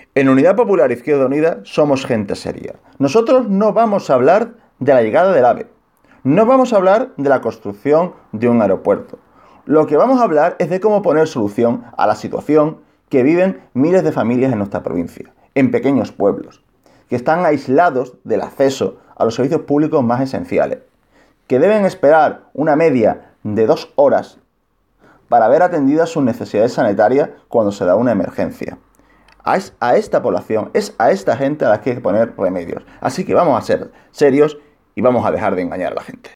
En Unidad Popular Izquierda Unida somos gente seria. Nosotros no vamos a hablar de la llegada del AVE. No vamos a hablar de la construcción de un aeropuerto. Lo que vamos a hablar es de cómo poner solución a la situación que viven miles de familias en nuestra provincia, en pequeños pueblos, que están aislados del acceso a los servicios públicos más esenciales, que deben esperar una media de 2 horas para ver atendidas sus necesidades sanitarias cuando se da una emergencia. A esta población, es a esta gente a la que hay que poner remedios. Así que vamos a ser serios y vamos a dejar de engañar a la gente.